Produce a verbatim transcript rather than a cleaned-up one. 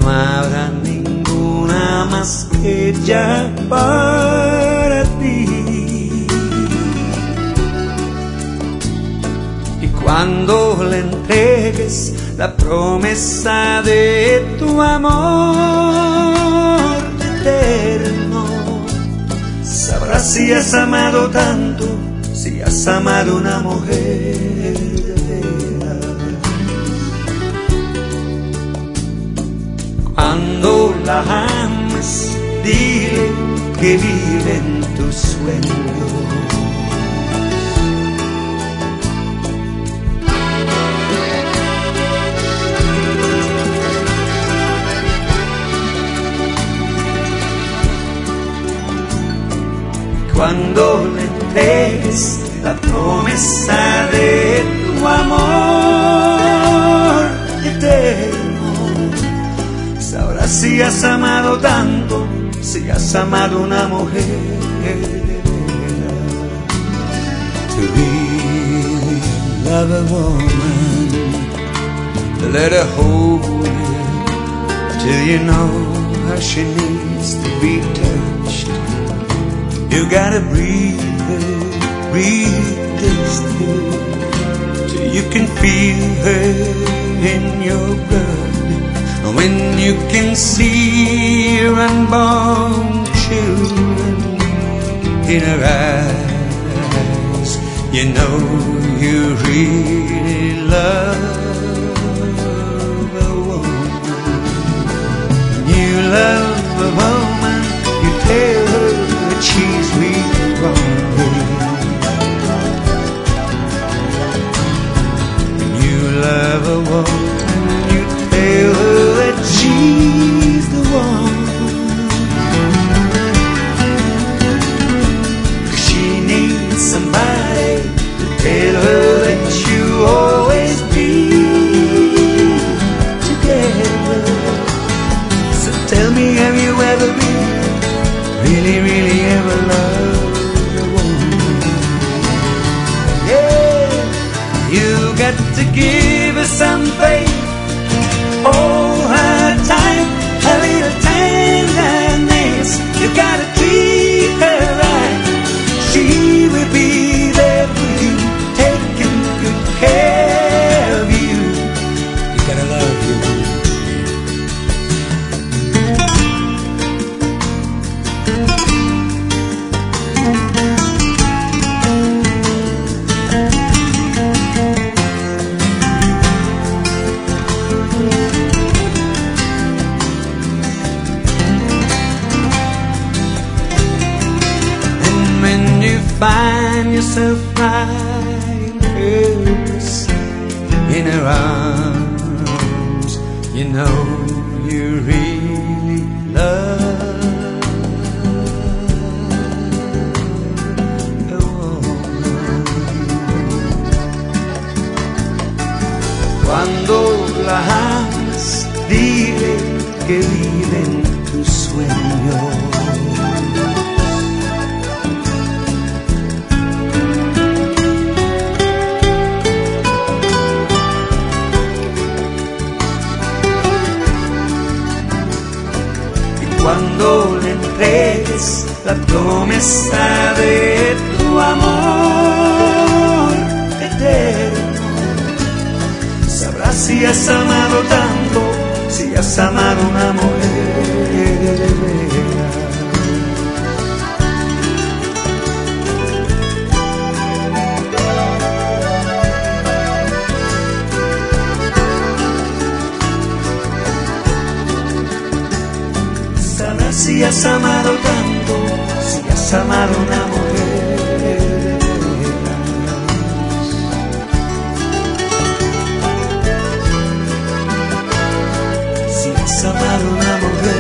no habrá ninguna más que ella para ti. Y cuando le entregues la promesa de tu amor eterno, sabrás si has amado tanto, si has amado una mujer verdadera. Cuando la ames, dile que vive en tus sueños. Cuando le entregues la promesa de tu amor eterno, sabrás si has amado tanto, si has amado una mujer. To really love a woman, let her hold you till you know how she needs to be touched. You gotta breathe her, breathe this thing, till you can feel her in your blood. When you can see her unborn children in her eyes, you know you really love a woman. When you love a woman, you tell her that she's really wrong. When you love a woman, you tell her that she's the one. She needs somebody to tell her that you always be together. So tell me, have you ever been really, really ever loved a woman? Yeah, you got to give her some faith, all her time, a little tenderness. You gotta treat her right. She will be there for you, taking good care of you. You gotta love you. Find yourself lying helpless in her arms, you know you really love a woman. Cuando la amas, dile que vive en tus sueños. Cuando le entregues la promesa de tu amor eterno, sabrás si has amado tanto, si has amado una mujer. Si has amado tanto, si has amado una mujer. Si has amado una mujer.